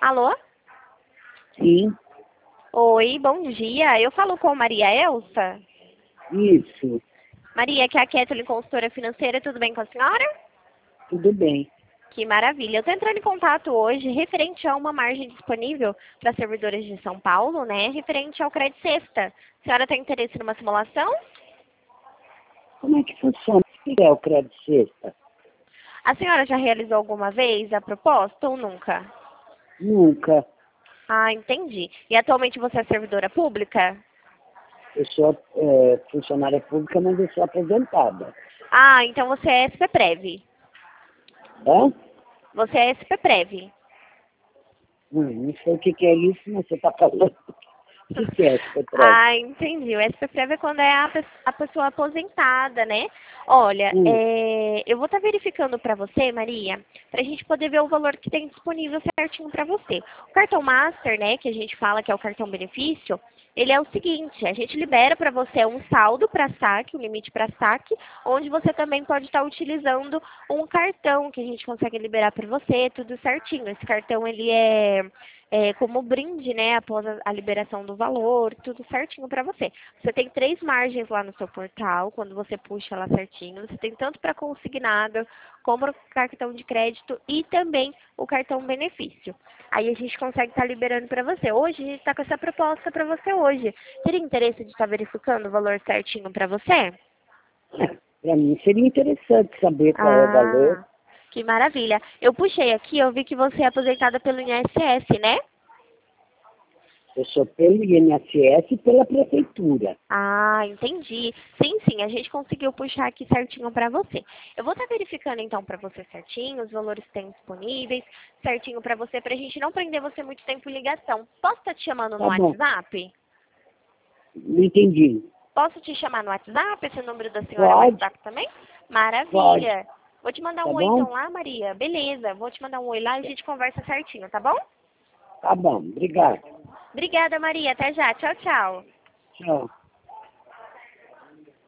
Alô? Sim, Oi, bom dia. Eu falo com Maria Elsa. isso, Maria, que é a Kathleen, consultora financeira, tudo bem com a senhora? tudo bem. Que maravilha. Eu estou entrando em contato hoje referente a uma margem disponível para servidores de São Paulo, né? Referente ao Crédito Sexta. A senhora tem interesse numa simulação? Como é que funciona? O que é o crédito sexta? A senhora já realizou alguma vez a proposta ou nunca? Nunca. Ah, entendi. E atualmente você é servidora pública? Eu sou funcionária pública, mas eu sou aposentada. Ah, então você é SPPrev. Hã? Você é SPPrev. Não sei o que é isso, mas você está falando. O que é esse petróleo? Ah, entendi. O SPPrev é quando é a pessoa aposentada, né? Olha, Hum, eu vou estar verificando para você, Maria, para a gente poder ver o valor que tem disponível certinho para você. O cartão Master, né, que a gente fala que é o cartão benefício, ele é o seguinte, a gente libera para você um saldo para saque, um limite para saque, onde você também pode estar utilizando um cartão que a gente consegue liberar para você, tudo certinho. Esse cartão, ele é como brinde, né, após a liberação do valor, tudo certinho para você. Você tem 3 margens lá no seu portal, quando você puxa lá certinho. Você tem tanto para consignado, como o cartão de crédito e também o cartão benefício. Aí a gente consegue estar liberando para você. Hoje a gente está com essa proposta para você hoje. Teria interesse de estar verificando o valor certinho para você? Para mim seria interessante saber qual é o valor. Ah, que maravilha. Eu puxei aqui, eu vi que você é aposentada pelo INSS, né? Eu sou pelo INSS e pela prefeitura. Ah, entendi. Sim, sim, a gente conseguiu puxar aqui certinho para você. Eu vou estar verificando então para você certinho, os valores que tem disponíveis, certinho para você, para a gente não prender você muito tempo em ligação. Posso estar te chamando no Tá bom. WhatsApp? Não entendi. Posso te chamar no WhatsApp? Esse número da senhora é Pode? WhatsApp também? Pode. Maravilha. Vou te mandar Tá um oi bom? então lá, Maria. Beleza, vou te mandar um oi lá e a gente conversa certinho, tá bom? Tá bom. Obrigado. Obrigada, Maria. Até já. Tchau, tchau. Tchau.